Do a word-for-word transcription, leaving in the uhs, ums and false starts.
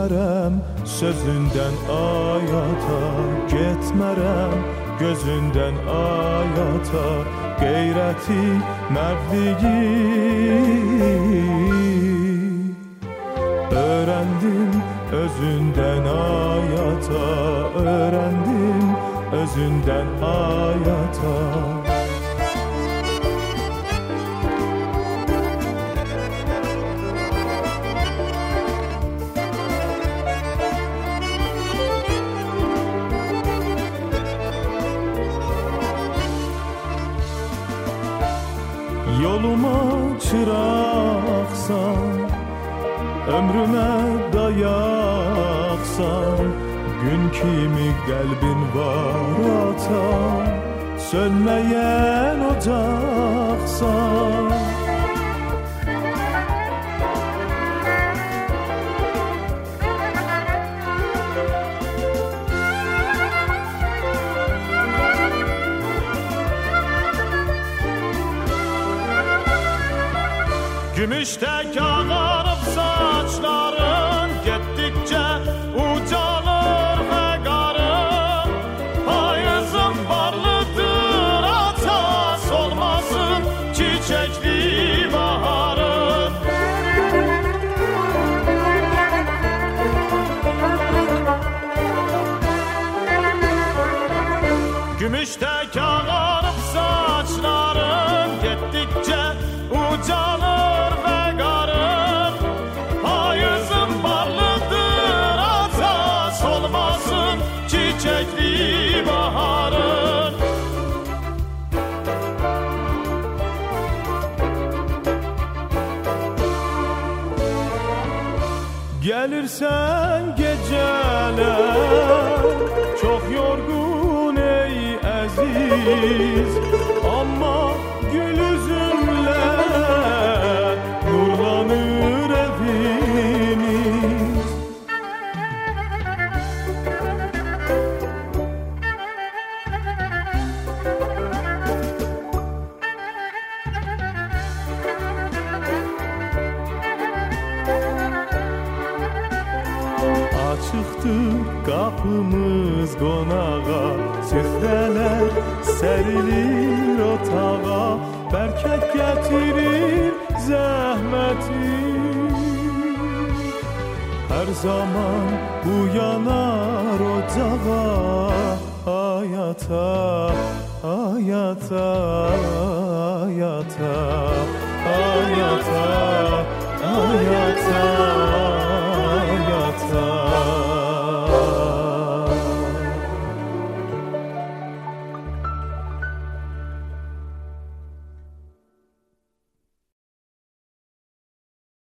Getmərəm sözündən ayata, getmərəm gözündən ayata, qeyrəti, mərdliyi öğrendim özündən ayata, öğrendim özündən ayata. Yoluma çıraqsan, ömrümə dayaqsan, gün kimi qəlbin var ata, sönməyən ocaqsan. Gümüştek ağarıp saçların, gittikçe ucalır ve qarın. Payızın barlıdır ata, solmasın çiçekli baharın. Gümüştek ağarıp saçların, gittikçe ucalır. Çiçekli baharın. Gelirsen geceler, çok yorgun ey aziz, ama gül üzümle nurlanır evimiz. Açıqdır qapımız qonağa, süfrələr sərilir otağa, bərkət gətirir zəhməti. Hər zaman bu yanar ocağa, ayata, ayata, ayata, ayata.